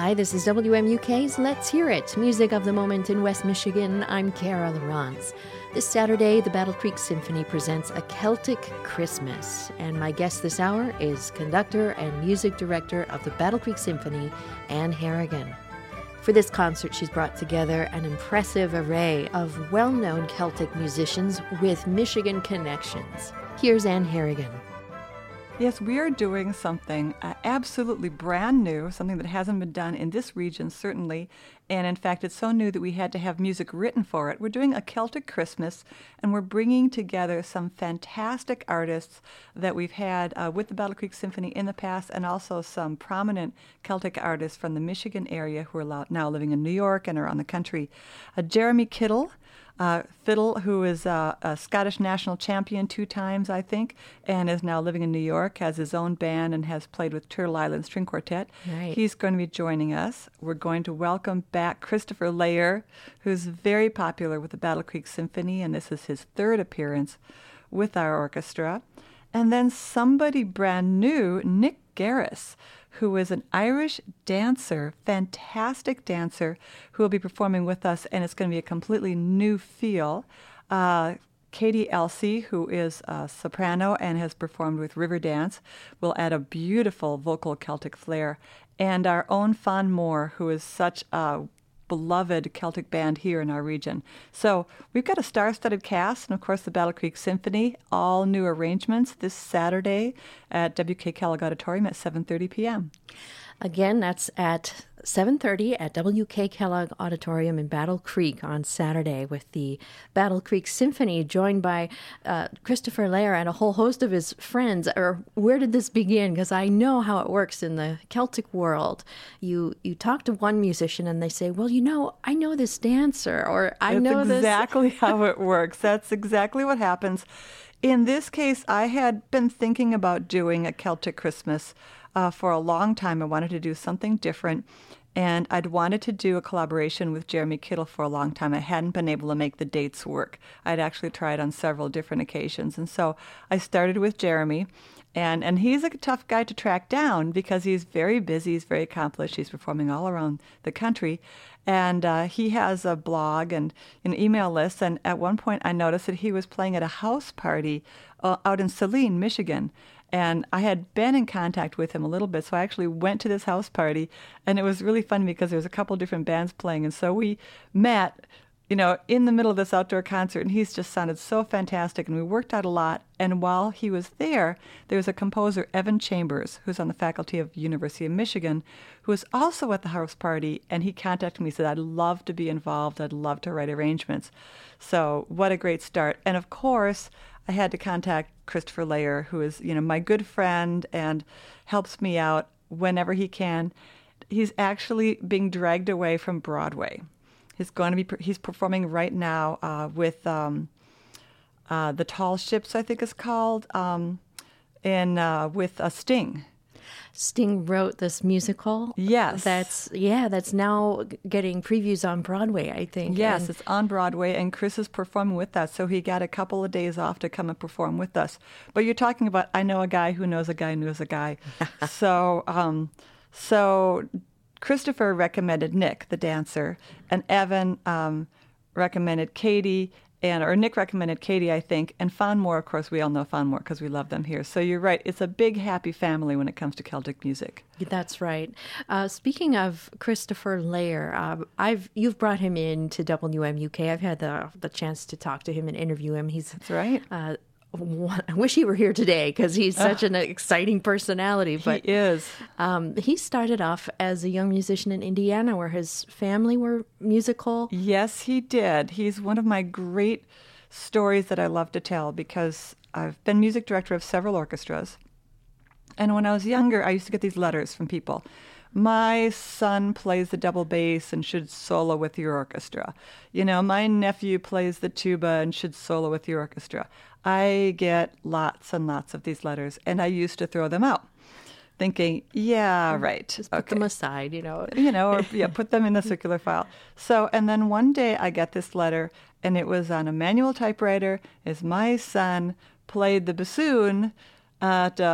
Hi, this is WMUK's Let's Hear It, music of the moment in West Michigan. I'm Kara Lawrence. This Saturday, the Battle Creek Symphony presents A Celtic Christmas, and my guest this hour is conductor and music director of the Battle Creek Symphony, Ann Harrigan. For this concert, she's brought together an impressive array of well-known Celtic musicians with Michigan connections. Here's Ann Harrigan. Yes, we are doing something absolutely brand new, something that hasn't been done in this region, certainly. And in fact, it's so new that we had to have music written for it. We're doing A Celtic Christmas, and we're bringing together some fantastic artists that we've had with the Battle Creek Symphony in the past, and also some prominent Celtic artists from the Michigan area who are now living in New York and around the country. Jeremy Kittle, fiddle, who is a Scottish national champion 2 times, I think, and is now living in New York, has his own band, and has played with Turtle Island String Quartet. Right. He's going to be joining us. We're going to welcome back Christopher Layer, who's very popular with the Battle Creek Symphony, and this is his 3rd appearance with our orchestra. And then somebody brand new, Nick Garris, who is an Irish dancer, fantastic dancer, who will be performing with us, and it's going to be a completely new feel. Katie Elsey, who is a soprano and has performed with Riverdance, will add a beautiful vocal Celtic flair. And our own Fawn Moore, who is such a beloved Celtic band here in our region. So we've got a star-studded cast, and of course the Battle Creek Symphony, all new arrangements this Saturday at W.K. Kellogg Auditorium at 7:30 p.m. Again, that's at 7:30 at W.K. Kellogg Auditorium in Battle Creek on Saturday with the Battle Creek Symphony, joined by Christopher Layer and a whole host of his friends. Or where did this begin? Because I know how it works in the Celtic world. You talk to one musician and they say, well, I know this dancer, or I know this. That's exactly how it works. That's exactly what happens. In this case, I had been thinking about doing a Celtic Christmas for a long time. I wanted to do something different, and I'd wanted to do a collaboration with Jeremy Kittle for a long time. I hadn't been able to make the dates work. I'd actually tried on several different occasions, and so I started with Jeremy, and he's a tough guy to track down because he's very busy, he's very accomplished, he's performing all around the country, and he has a blog and an email list, and at one point I noticed that he was playing at a house party out in Saline, Michigan. And I had been in contact with him a little bit, so I actually went to this house party, and it was really fun because there was a couple different bands playing, and so we met, in the middle of this outdoor concert, and he's just sounded so fantastic, and we worked out a lot. And while he was there was a composer, Evan Chambers, who's on the faculty of University of Michigan, who was also at the house party, and he contacted me and said, I'd love to be involved, I'd love to write arrangements. So what a great start. And of course, I had to contact Christopher Layer, who is, my good friend and helps me out whenever he can. He's actually being dragged away from Broadway. He's performing right now with The Tall Ships, I think it's called, with Sting. Sting wrote this musical. Yes. That's now getting previews on Broadway, I think. Yes, it's on Broadway, and Chris is performing with us, so he got a couple of days off to come and perform with us. But you're talking about, I know a guy who knows a guy who knows a guy. So Christopher recommended Nick, the dancer, and Evan recommended Katie, Nick recommended Katie, I think, and Fawn Moore, of course, we all know Fawn Moore because we love them here. So you're right, it's a big, happy family when it comes to Celtic music. That's right. Speaking of Christopher Layer, you've brought him in to WMUK. I've had the chance to talk to him and interview him. That's right. I wish he were here today because he's such an exciting personality. But he is. He started off as a young musician in Indiana where his family were musical. Yes, he did. He's one of my great stories that I love to tell because I've been music director of several orchestras. And when I was younger, I used to get these letters from people. My son plays the double bass and should solo with your orchestra. My nephew plays the tuba and should solo with your orchestra. I get lots and lots of these letters, and I used to throw them out, thinking, yeah, right. Just put them aside, or put them in the circular file. So, and then one day I get this letter, and it was on a manual typewriter, as my son played the bassoon at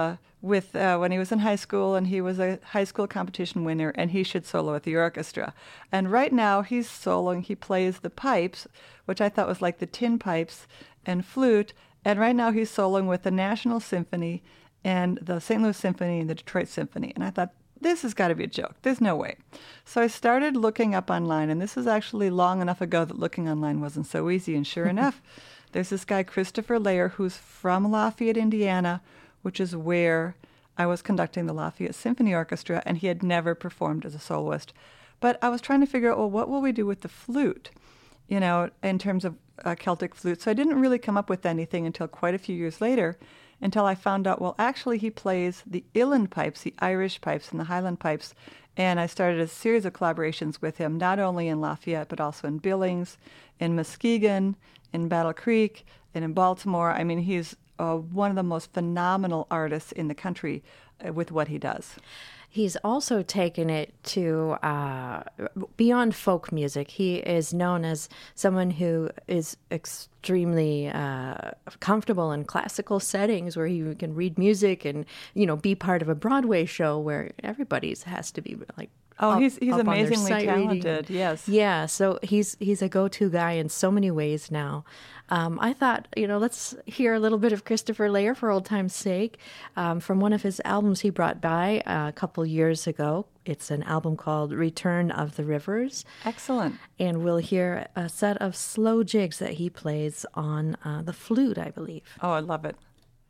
with when he was in high school, and he was a high school competition winner, and he should solo with the orchestra. And right now he's soloing. He plays the pipes, which I thought was like the tin pipes, and flute. And right now he's soloing with the National Symphony and the St. Louis Symphony and the Detroit Symphony. And I thought, this has got to be a joke. There's no way. So I started looking up online, and this was actually long enough ago that looking online wasn't so easy. And sure enough, there's this guy, Christopher Layer, who's from Lafayette, Indiana, which is where I was conducting the Lafayette Symphony Orchestra, and he had never performed as a soloist. But I was trying to figure out, well, what will we do with the flute, in terms of Celtic flute? So I didn't really come up with anything until quite a few years later, until I found out, well, actually he plays the Uilleann pipes, the Irish pipes and the Highland pipes. And I started a series of collaborations with him, not only in Lafayette, but also in Billings, in Muskegon, in Battle Creek, and in Baltimore. I mean, he's one of the most phenomenal artists in the country with what he does. He's also taken it to beyond folk music. He is known as someone who is extremely comfortable in classical settings where you can read music and, be part of a Broadway show where everybody's has to be like, he's amazingly talented. Yes. Yeah. So he's a go-to guy in so many ways now. I thought, let's hear a little bit of Christopher Layer for old time's sake from one of his albums he brought by a couple years ago. It's an album called Return of the Rivers. Excellent. And we'll hear a set of slow jigs that he plays on the flute, I believe. Oh, I love it.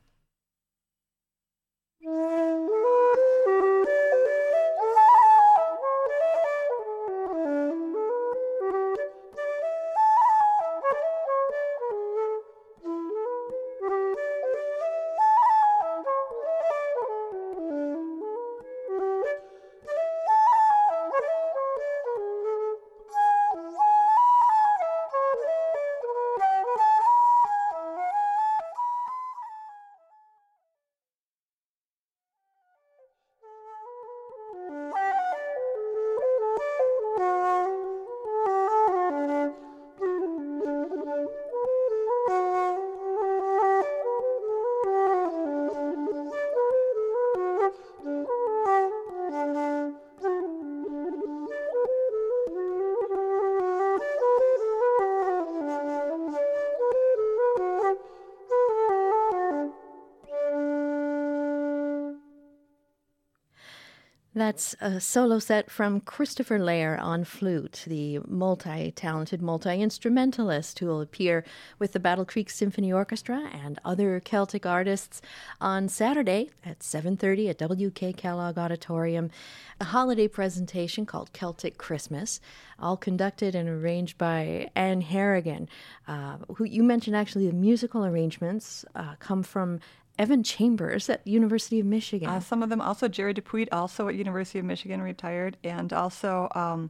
That's a solo set from Christopher Layer on flute, the multi-talented multi-instrumentalist who will appear with the Battle Creek Symphony Orchestra and other Celtic artists on Saturday at 7:30 at W.K. Kellogg Auditorium, a holiday presentation called Celtic Christmas, all conducted and arranged by Anne Harrigan, who you mentioned actually the musical arrangements come from Evan Chambers at University of Michigan. Some of them also, Jerry Dupuit, also at University of Michigan, retired, and also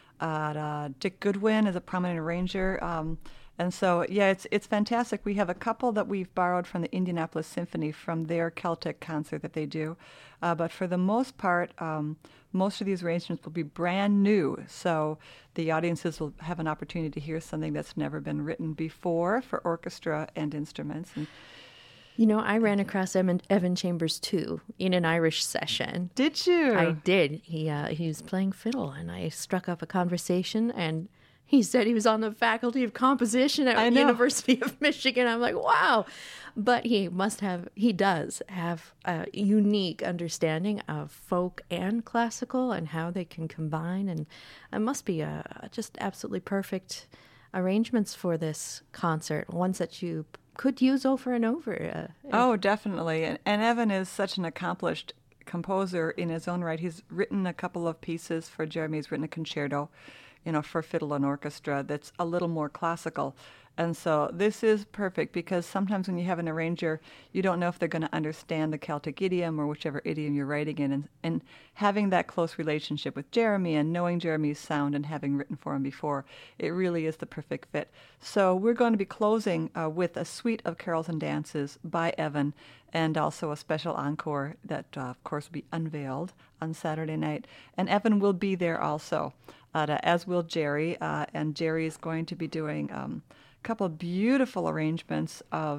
Dick Goodwin is a prominent arranger. And so, yeah, it's fantastic. We have a couple that we've borrowed from the Indianapolis Symphony from their Celtic concert that they do. But for the most part, most of these arrangements will be brand new. So the audiences will have an opportunity to hear something that's never been written before for orchestra and instruments. And I ran across Evan Chambers, too, in an Irish session. Did you? I did. He was playing fiddle, and I struck up a conversation, and he said he was on the faculty of composition at University of Michigan. I'm like, wow. But he does have a unique understanding of folk and classical and how they can combine, and it must be just absolutely perfect arrangements for this concert, ones that you could use over and over. Definitely. And Evan is such an accomplished composer in his own right. He's written a couple of pieces for Jeremy. He's written a concerto, for fiddle and orchestra that's a little more classical. And so this is perfect because sometimes when you have an arranger, you don't know if they're going to understand the Celtic idiom or whichever idiom you're writing in. And having that close relationship with Jeremy and knowing Jeremy's sound and having written for him before, it really is the perfect fit. So we're going to be closing with a suite of carols and dances by Evan and also a special encore that, of course, will be unveiled on Saturday night. And Evan will be there also, as will Jerry. And Jerry is going to be doing couple of beautiful arrangements of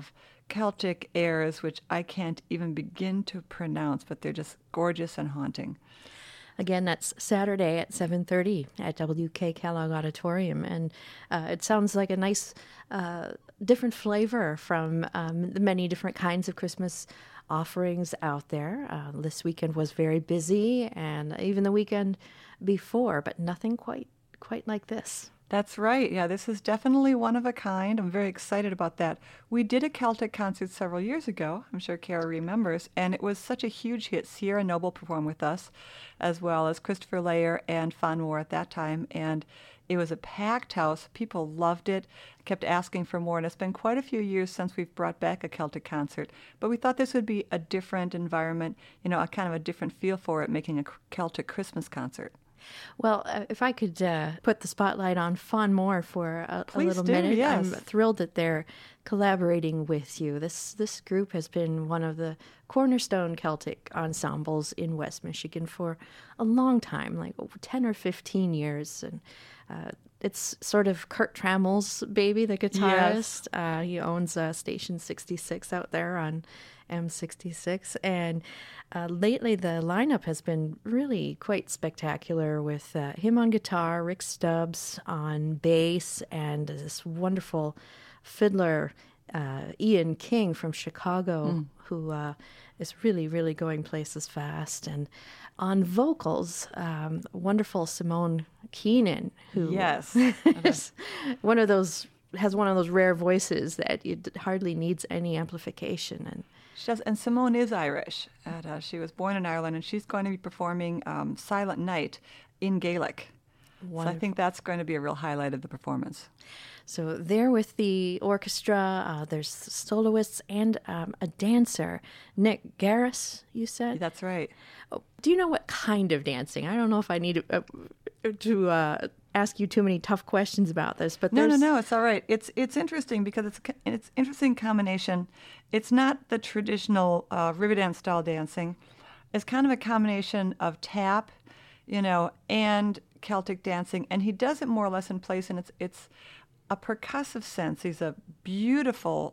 Celtic airs, which I can't even begin to pronounce, but they're just gorgeous and haunting. Again, that's Saturday at 7:30 at WK Kellogg Auditorium. And it sounds like a nice, different flavor from the many different kinds of Christmas offerings out there. This weekend was very busy, and even the weekend before, but nothing quite like this. That's right. Yeah, this is definitely one of a kind. I'm very excited about that. We did a Celtic concert several years ago. I'm sure Kara remembers. And it was such a huge hit. Sierra Noble performed with us, as well as Christopher Layer and Fawn Moore at that time. And it was a packed house. People loved it, kept asking for more. And it's been quite a few years since we've brought back a Celtic concert. But we thought this would be a different environment, a kind of a different feel for it, making a Celtic Christmas concert. Well, if I could put the spotlight on Fawn Moore for a little do, minute, yes. I'm thrilled that they're collaborating with you. This group has been one of the cornerstone Celtic ensembles in West Michigan for a long time, like 10 or 15 years, and it's sort of Kurt Trammell's baby, the guitarist. Yes. He owns Station 66 out there on M66, and lately the lineup has been really quite spectacular with him on guitar, Rick Stubbs on bass, and this wonderful fiddler, Ian King from Chicago, who is really, really going places fast. And on vocals, wonderful Simone Keenan, who Yes. is one of those rare voices that it hardly needs any amplification. And She does, and Simone is Irish. And, she was born in Ireland, and she's going to be performing Silent Night in Gaelic. wonderful. So I think that's going to be a real highlight of the performance. So there with the orchestra, there's soloists and a dancer, Nick Garris, you said? That's right. Oh, do you know what kind of dancing? I don't know if I need to ask you too many tough questions about this, but No, there's... it's all right. It's interesting because it's interesting combination. It's not the traditional Riverdance style dancing. It's kind of a combination of tap, and Celtic dancing, and he does it more or less in place, and it's a percussive sense. He's a beautiful,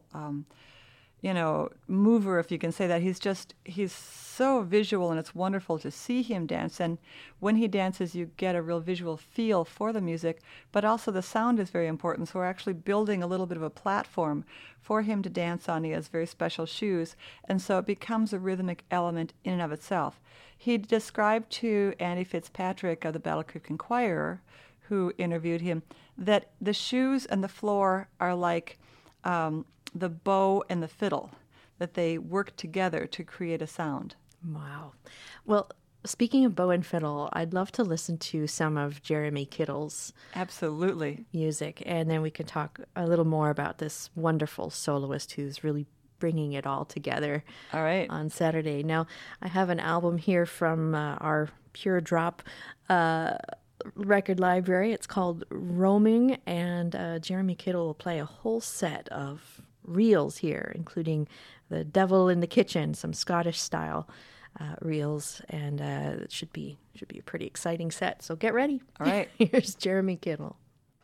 mover, if you can say that. He's so visual, and it's wonderful to see him dance. And when he dances, you get a real visual feel for the music, but also the sound is very important. So we're actually building a little bit of a platform for him to dance on. He has very special shoes, and so it becomes a rhythmic element in and of itself. He described to Andy Fitzpatrick of the Battle Creek Enquirer, who interviewed him, that the shoes and the floor are like the bow and the fiddle, that they work together to create a sound. Wow. Well, speaking of bow and fiddle, I'd love to listen to some of Jeremy Kittle's Absolutely. music, and then we can talk a little more about this wonderful soloist who's really bringing it all together. All right. On Saturday. Now, I have an album here from our Pure Drop record library. It's called Roaming, and Jeremy Kittle will play a whole set of reels here, including The Devil in the Kitchen, some Scottish style reels, and it should be a pretty exciting set. So get ready. All right. Here's Jeremy Kittle.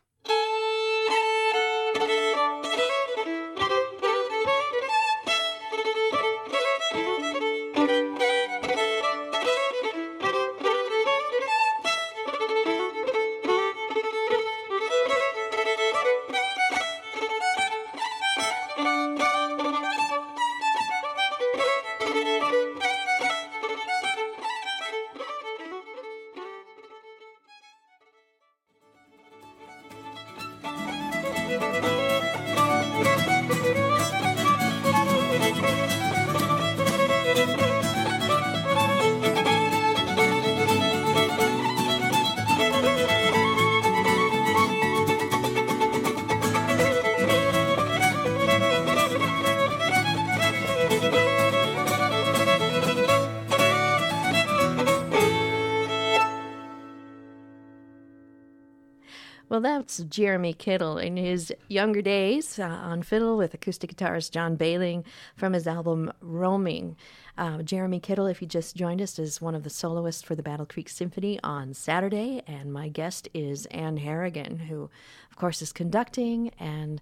Well, that's Jeremy Kittle in his younger days on fiddle with acoustic guitarist John Bailing from his album Roaming. Jeremy Kittle, if you just joined us, is one of the soloists for the Battle Creek Symphony on Saturday, and my guest is Ann Harrigan, who, of course, is conducting and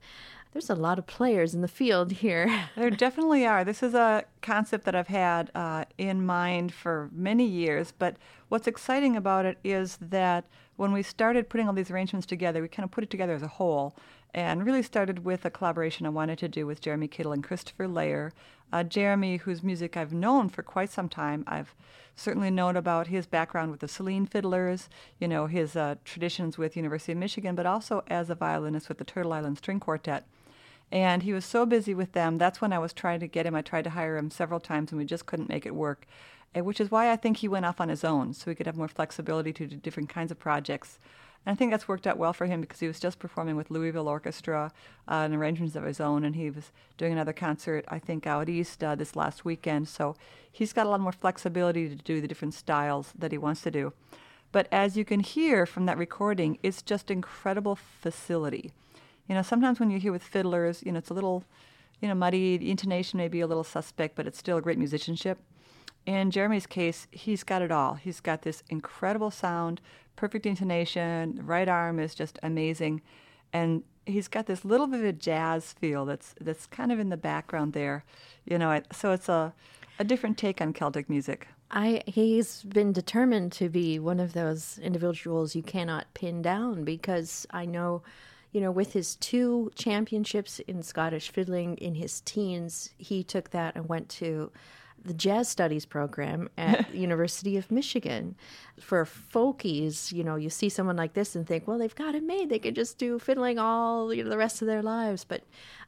There's a lot of players in the field here. There definitely are. This is a concept that I've had in mind for many years, but what's exciting about it is that when we started putting all these arrangements together, we kind of put it together as a whole and really started with a collaboration I wanted to do with Jeremy Kittle and Christopher Layer. Jeremy, whose music I've known for quite some time. I've certainly known about his background with the Celine Fiddlers, his traditions with University of Michigan, but also as a violinist with the Turtle Island String Quartet. And he was so busy with them. That's when I was trying to get him. I tried to hire him several times, and we just couldn't make it work, which is why I think he went off on his own, so he could have more flexibility to do different kinds of projects. And I think that's worked out well for him because he was just performing with Louisville Orchestra and arrangements of his own, and he was doing another concert, I think, out east this last weekend. So he's got a lot more flexibility to do the different styles that he wants to do. But as you can hear from that recording, it's just incredible facility. Sometimes when you hear with fiddlers, it's a little, muddy. The intonation may be a little suspect, but it's still a great musicianship. In Jeremy's case, he's got it all. He's got this incredible sound, perfect intonation. The right arm is just amazing, and he's got this little bit of a jazz feel that's kind of in the background there. So it's a different take on Celtic music. He's been determined to be one of those individuals you cannot pin down because I know. With his 2 championships in Scottish fiddling in his teens, he took that and went to the jazz studies program at the University of Michigan. For folkies, you see someone like this and think, well, they've got it made. They could just do fiddling all the rest of their lives. But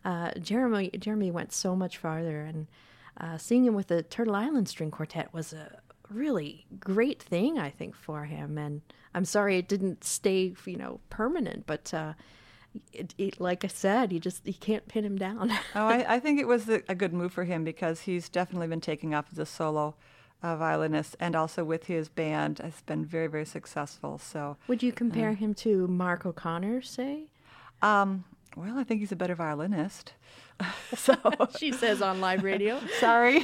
Jeremy went so much farther, and seeing him with the Turtle Island String Quartet was a really great thing, I think, for him. And I'm sorry it didn't stay, permanent, but like I said, you can't pin him down. I think it was a good move for him because he's definitely been taking off as a solo violinist, and also with his band has been very, very successful. So, would you compare him to Mark O'Connor, say? Well, I think he's a better violinist. So she says on live radio. Sorry.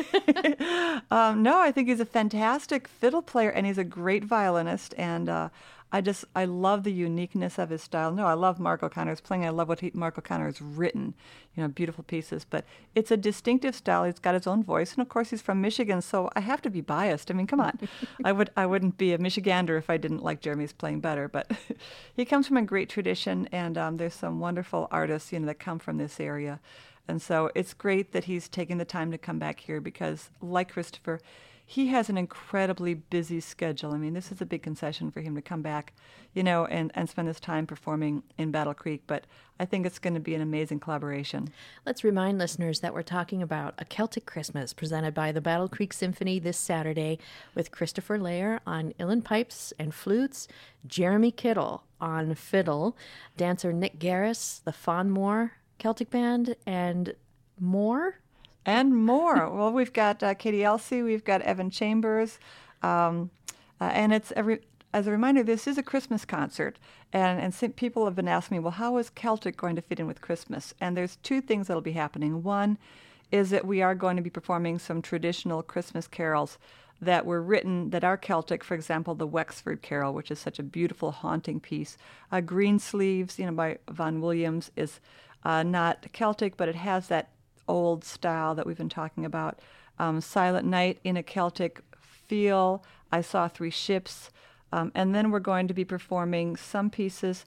No, I think he's a fantastic fiddle player, and he's a great violinist, and I love the uniqueness of his style. No, I love Mark O'Connor's playing. I love what Mark O'Connor has written, beautiful pieces. But it's a distinctive style. He's got his own voice, and of course he's from Michigan, so I have to be biased. I mean, come on. I wouldn't be a Michigander if I didn't like Jeremy's playing better. But he comes from a great tradition, and there's some wonderful artists, that come from this area. And so it's great that he's taking the time to come back here because, like Christopher, he has an incredibly busy schedule. I mean, this is a big concession for him to come back, and spend his time performing in Battle Creek. But I think it's going to be an amazing collaboration. Let's remind listeners that we're talking about A Celtic Christmas presented by the Battle Creek Symphony this Saturday with Christopher Layer on uilleann pipes and flutes, Jeremy Kittle on fiddle, dancer Nick Garris, the Fonmore Celtic Band, and more. And more. Well, we've got Katie Elsey, we've got Evan Chambers, and it's as a reminder, this is a Christmas concert, and people have been asking me, well, how is Celtic going to fit in with Christmas? And there's 2 things that'll be happening. One is that we are going to be performing some traditional Christmas carols that were written that are Celtic. For example, the Wexford Carol, which is such a beautiful, haunting piece. Green Sleeves, by Vaughan Williams, is not Celtic, but it has that old style that we've been talking about. Silent Night in a Celtic feel. I Saw 3 Ships. And then we're going to be performing some pieces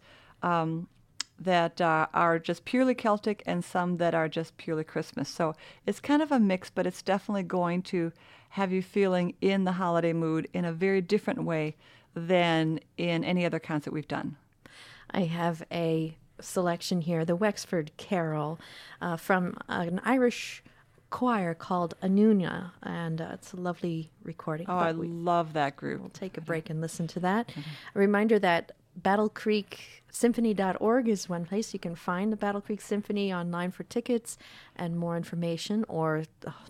that are just purely Celtic and some that are just purely Christmas. So it's kind of a mix, but it's definitely going to have you feeling in the holiday mood in a very different way than in any other concert we've done. I have a selection here, the Wexford Carol from an Irish choir called Anúna, and it's a lovely recording. Oh, I love that group. We'll take a break and listen to that. A reminder that BattleCreekSymphony.org is one place you can find the Battle Creek Symphony online for tickets and more information, or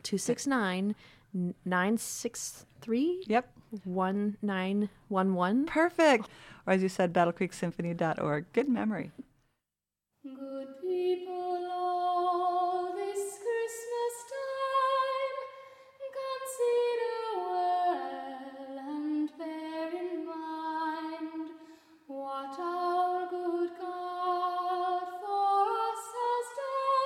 269-963 Yep. 1911. Perfect. Or as you said, BattleCreekSymphony.org. Good memory. Good people, all this Christmas time, consider well and bear in mind what our good God for us has done.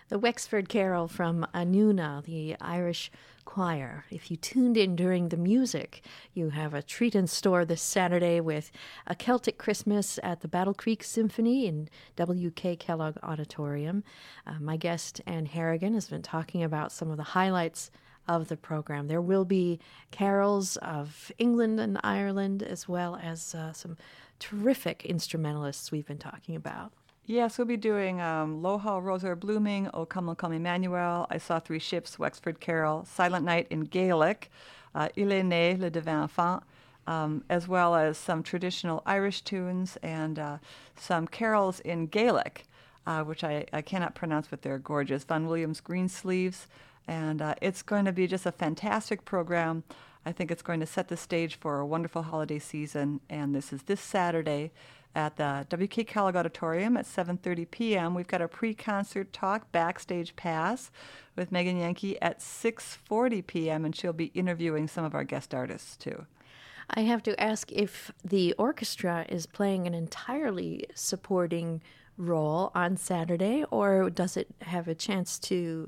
The Wexford Carol from Anuna, the Irish choir. If you tuned in during the music, you have a treat in store this Saturday with a Celtic Christmas at the Battle Creek Symphony in W.K. Kellogg Auditorium. My guest, Anne Harrigan, has been talking about some of the highlights of the program. There will be carols of England and Ireland, as well as some terrific instrumentalists we've been talking about. Yes, we'll be doing Loha Roses Are Blooming, O Come, O Come Emmanuel, I Saw Three Ships, Wexford Carol, Silent Night in Gaelic, Il est né le divin enfant, as well as some traditional Irish tunes and some carols in Gaelic, which I cannot pronounce, but they're gorgeous. Vaughan Williams Greensleeves, and it's going to be just a fantastic program. I think it's going to set the stage for a wonderful holiday season, and this is this Saturday at the W.K. Kellogg Auditorium at 7:30 p.m. We've got a pre-concert talk, backstage pass, with Megan Yankee at 6:40 p.m., and she'll be interviewing some of our guest artists, too. I have to ask if the orchestra is playing an entirely supporting role on Saturday, or does it have a chance to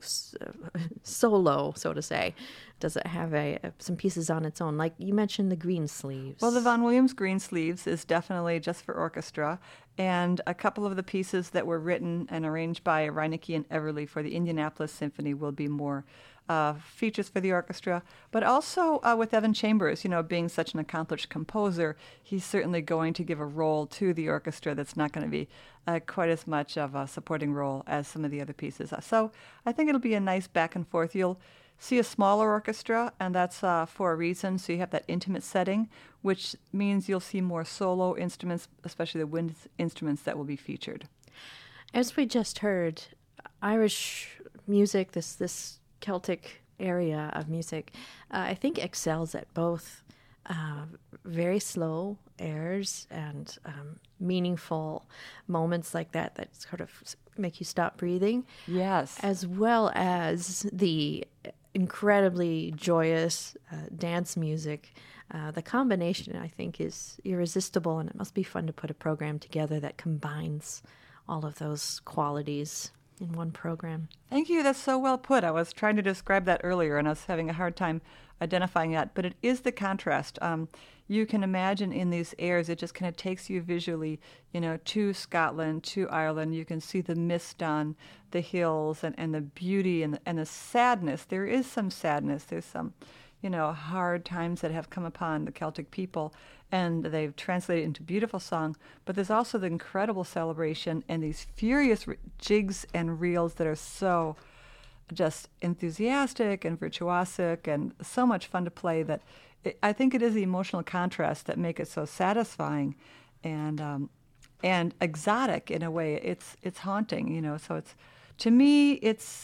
solo, so to say? Does it have some pieces on its own? Like you mentioned the Greensleeves. Well, the Vaughan Williams Greensleeves is definitely just for orchestra, and a couple of the pieces that were written and arranged by Reinecke and Everly for the Indianapolis Symphony will be more features for the orchestra, but also with Evan Chambers, being such an accomplished composer, he's certainly going to give a role to the orchestra that's not going to be quite as much of a supporting role as some of the other pieces. So I think it'll be a nice back and forth. You'll see a smaller orchestra, and that's for a reason. So you have that intimate setting, which means you'll see more solo instruments, especially the wind instruments that will be featured. As we just heard, Irish music, this Celtic area of music, I think excels at both very slow airs and meaningful moments like that sort of make you stop breathing. Yes. As well as the incredibly joyous dance music. The combination, I think, is irresistible, and it must be fun to put a program together that combines all of those qualities in one program. Thank you. That's so well put. I was trying to describe that earlier, and I was having a hard time identifying that. But it is the contrast. You can imagine in these airs, it just kind of takes you visually, to Scotland, to Ireland. You can see the mist on the hills and the beauty and the sadness. There is some sadness. There's some, hard times that have come upon the Celtic people, and they've translated into beautiful song. But there's also the incredible celebration and these furious jigs and reels that are so just enthusiastic and virtuosic and so much fun to play that I think it is the emotional contrast that make it so satisfying and exotic in a way. It's haunting, So it's, to me, it's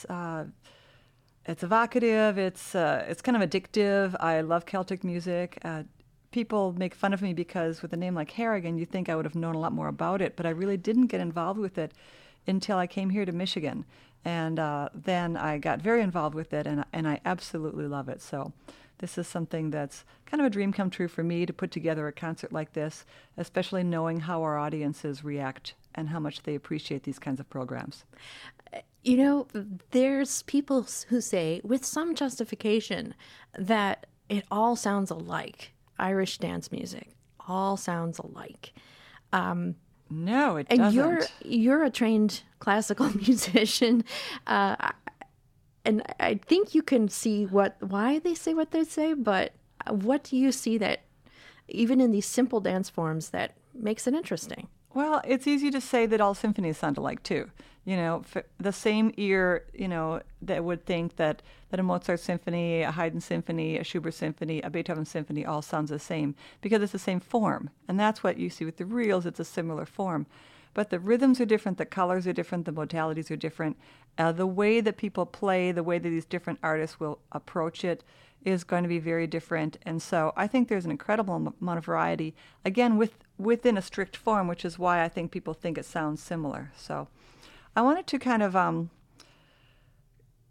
evocative. It's kind of addictive. I love Celtic music. People make fun of me because with a name like Harrigan, you think I would have known a lot more about it, but I really didn't get involved with it until I came here to Michigan. And then I got very involved with it, and I absolutely love it. So this is something that's kind of a dream come true for me, to put together a concert like this, especially knowing how our audiences react and how much they appreciate these kinds of programs. There's people who say, with some justification, that it all sounds alike. Irish dance music all sounds alike. No, it and doesn't. You're a trained classical musician, and I think you can see why they say what they say. But what do you see that, even in these simple dance forms, that makes it interesting? Well, it's easy to say that all symphonies sound alike too. The same ear, that would think that a Mozart symphony, a Haydn symphony, a Schubert symphony, a Beethoven symphony all sounds the same because it's the same form. And that's what you see with the reels. It's a similar form. But the rhythms are different, the colors are different, the modalities are different. The way that people play, the way that these different artists will approach it is going to be very different. And so I think there's an incredible amount of variety, again, within a strict form, which is why I think people think it sounds similar. So I wanted to kind of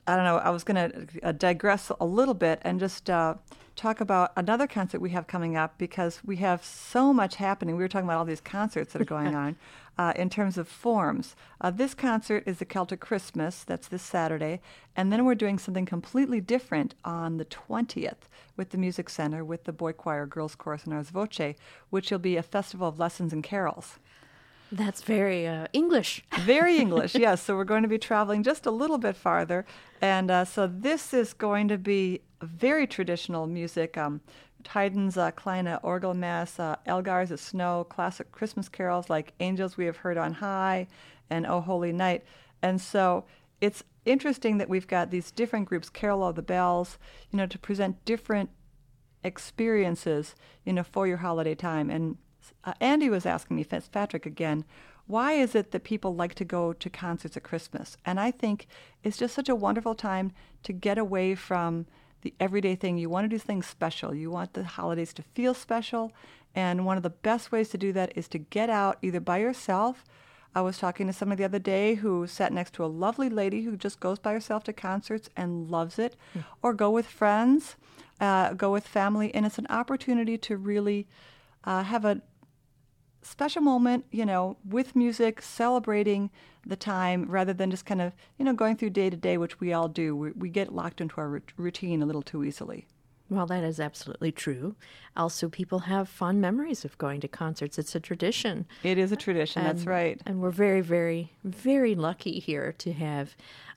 I don't know, I was going to digress a little bit and just talk about another concert we have coming up because we have so much happening. We were talking about all these concerts that are going on in terms of forms. This concert is the Celtic Christmas. That's this Saturday. And then we're doing something completely different on the 20th with the Music Center, with the Boy Choir, Girls Chorus, and Ars Voce, which will be a festival of lessons and carols. That's very English. Very English, yes. So we're going to be traveling just a little bit farther. And so this is going to be very traditional music. Haydn's Kleine Orgelmass, Elgar's of Snow, classic Christmas carols like Angels We Have Heard on High and O Holy Night. And so it's interesting that we've got these different groups, Carol of the Bells, to present different experiences, for your holiday time. And Andy was asking me, Fitzpatrick again, why is it that people like to go to concerts at Christmas? And I think it's just such a wonderful time to get away from the everyday thing. You want to do things special. You want the holidays to feel special. And one of the best ways to do that is to get out either by yourself. I was talking to somebody the other day who sat next to a lovely lady who just goes by herself to concerts and loves it, or go with friends, go with family. And it's an opportunity to really have a special moment, with music, celebrating the time rather than just kind of, going through day to day, which we all do. We get locked into our routine a little too easily. Well, that is absolutely true. Also, people have fond memories of going to concerts. It's a tradition. It is a tradition, that's right. And we're very, very, very lucky here to have,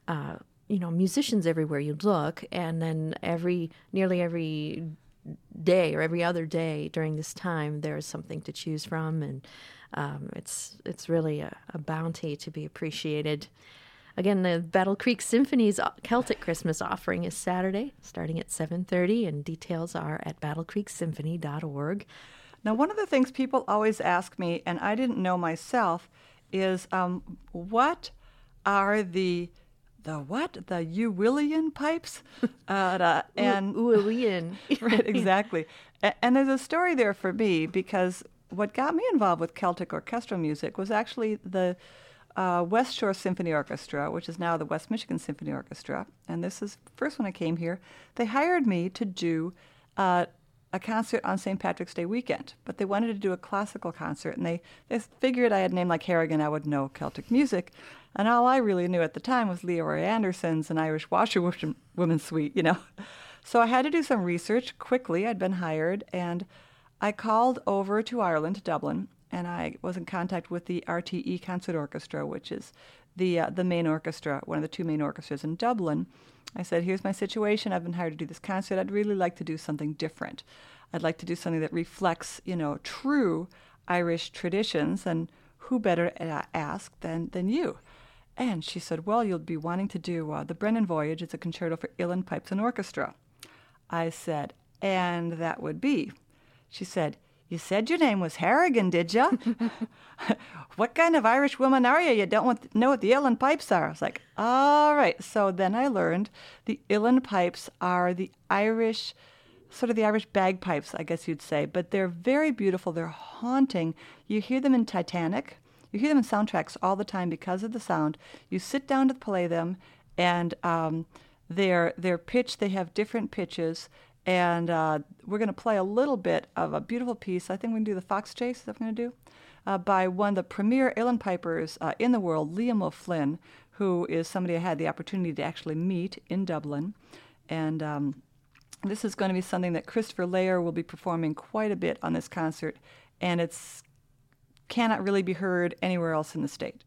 musicians everywhere you look. And then nearly every day or every other day during this time, there's something to choose from. And it's really a bounty to be appreciated. Again, the Battle Creek Symphony's Celtic Christmas offering is Saturday, starting at 7:30, and details are at battlecreeksymphony.org. Now, one of the things people always ask me, and I didn't know myself, is what are the Uwillian pipes? And Uwillian. Right, exactly. And there's a story there for me because what got me involved with Celtic orchestral music was actually the West Shore Symphony Orchestra, which is now the West Michigan Symphony Orchestra. And this is first when I came here. They hired me to do a concert on St. Patrick's Day weekend, but they wanted to do a classical concert, and they figured I had a name like Harrigan, I would know Celtic music, and all I really knew at the time was Leroy Anderson's An Irish Washerwoman Suite, So I had to do some research quickly. I'd been hired, and I called over to Ireland, to Dublin, and I was in contact with the RTE Concert Orchestra, which is the main orchestra, one of the two main orchestras in Dublin. I said, here's my situation. I've been hired to do this concert. I'd really like to do something different. I'd like to do something that reflects, true Irish traditions, and who better to ask than you? And she said, well, you'll be wanting to do the Brennan Voyage. It's a concerto for uilleann pipes and orchestra. I said, and that would be. She said, you said your name was Harrigan, did you? What kind of Irish woman are you? You don't know what the uilleann pipes are. I was like, all right. So then I learned the uilleann pipes are the Irish, sort of the Irish bagpipes, I guess you'd say. But they're very beautiful. They're haunting. You hear them in Titanic. You hear them in soundtracks all the time because of the sound. You sit down to play them, and their pitch, they have different pitches. And we're going to play a little bit of a beautiful piece. I think we're going to do the Fox Chase, is that what we're going to do? By one of the premier uilleann pipers in the world, Liam O'Flynn, who is somebody I had the opportunity to actually meet in Dublin. And this is going to be something that Christopher Layer will be performing quite a bit on this concert, and it's cannot really be heard anywhere else in the state.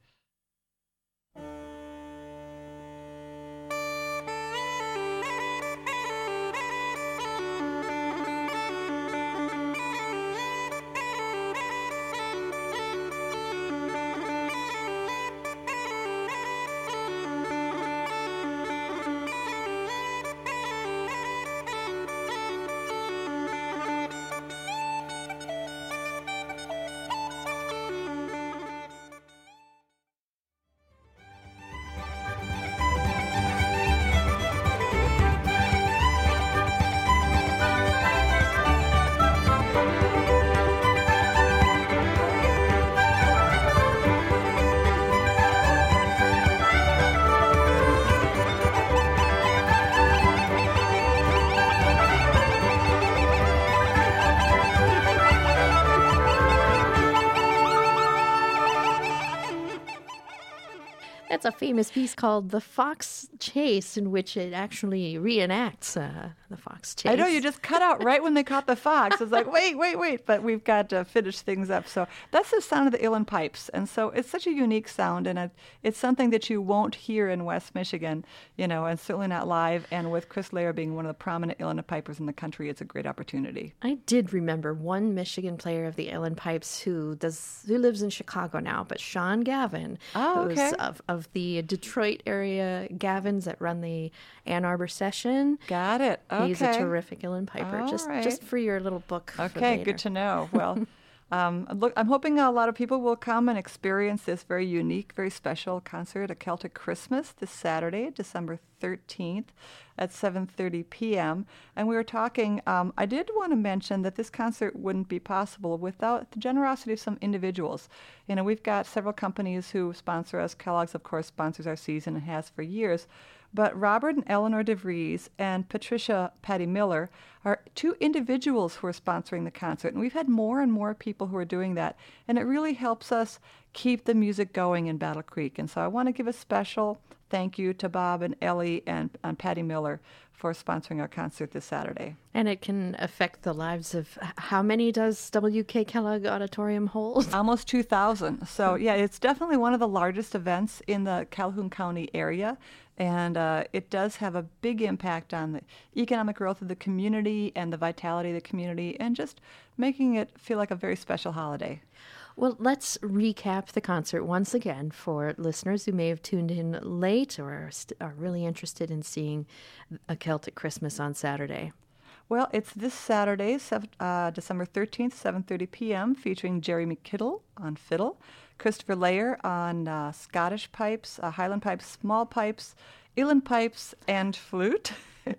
a famous piece called The Fox Chase, in which it actually reenacts the fox chase. I know, you just cut out right when they caught the fox. It's like, wait, but we've got to finish things up. So that's the sound of the uilleann pipes. And so it's such a unique sound, and it's something that you won't hear in West Michigan, and certainly not live. And with Chris Lair being one of the prominent uilleann pipers in the country, it's a great opportunity. I did remember one Michigan player of the uilleann pipes who lives in Chicago now, but Sean Gavin, who's of the Detroit area Gavins that run the Ann Arbor session. Got it. Okay. He's a terrific uilleann piper. All Just right. for your little book. Okay, good to know. Well, look, I'm hoping a lot of people will come and experience this very unique, very special concert, A Celtic Christmas, this Saturday, December 13th at 7:30 p.m. And we were talking, I did want to mention that this concert wouldn't be possible without the generosity of some individuals. We've got several companies who sponsor us. Kellogg's, of course, sponsors our season and has for years. But Robert and Eleanor DeVries and Patricia Patty Miller are two individuals who are sponsoring the concert. And we've had more and more people who are doing that. And it really helps us keep the music going in Battle Creek. And so I want to give a special thank you to Bob and Ellie and Patty Miller for sponsoring our concert this Saturday. And it can affect the lives of, how many does W.K. Kellogg Auditorium hold? Almost 2,000. So, yeah, it's definitely one of the largest events in the Calhoun County area. And it does have a big impact on the economic growth of the community and the vitality of the community and just making it feel like a very special holiday. Well, let's recap the concert once again for listeners who may have tuned in late or are really interested in seeing A Celtic Christmas on Saturday. Well, it's this Saturday, December 13th, 7:30 p.m., featuring Jerry McKittle on fiddle, Christopher Lair on Scottish pipes, Highland pipes, small pipes, uilleann pipes, and flute.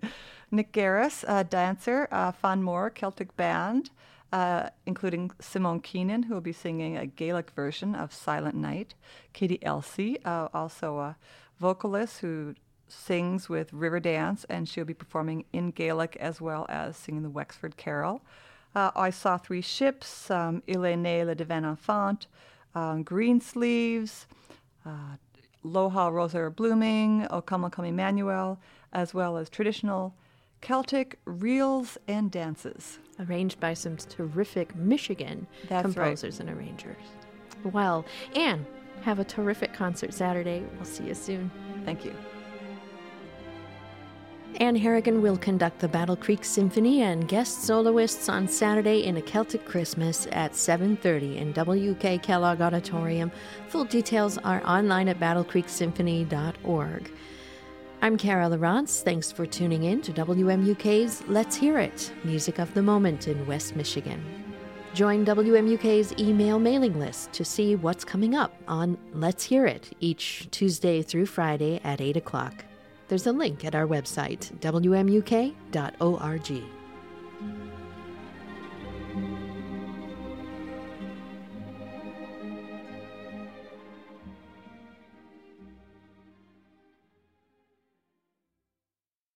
Nick Garris, dancer, Fawn Moore, Celtic band, including Simone Keenan, who will be singing a Gaelic version of Silent Night. Katie Elsey, also a vocalist who sings with Riverdance, and she'll be performing in Gaelic as well as singing the Wexford Carol. I Saw Three Ships, Il est né le divin enfant, Greensleeves, Loha Rosa are Blooming, O Come, O Come Emmanuel, as well as traditional Celtic reels and dances. Arranged by some terrific Michigan composers and arrangers. Well, Anne, have a terrific concert Saturday. We'll see you soon. Thank you. Anne Harrigan will conduct the Battle Creek Symphony and guest soloists on Saturday in A Celtic Christmas at 7:30 in W.K. Kellogg Auditorium. Full details are online at battlecreeksymphony.org. I'm Cara Lawrence. Thanks for tuning in to WMUK's Let's Hear It, music of the moment in West Michigan. Join WMUK's email mailing list to see what's coming up on Let's Hear It each Tuesday through Friday at 8 o'clock. There's a link at our website, WMUK.org.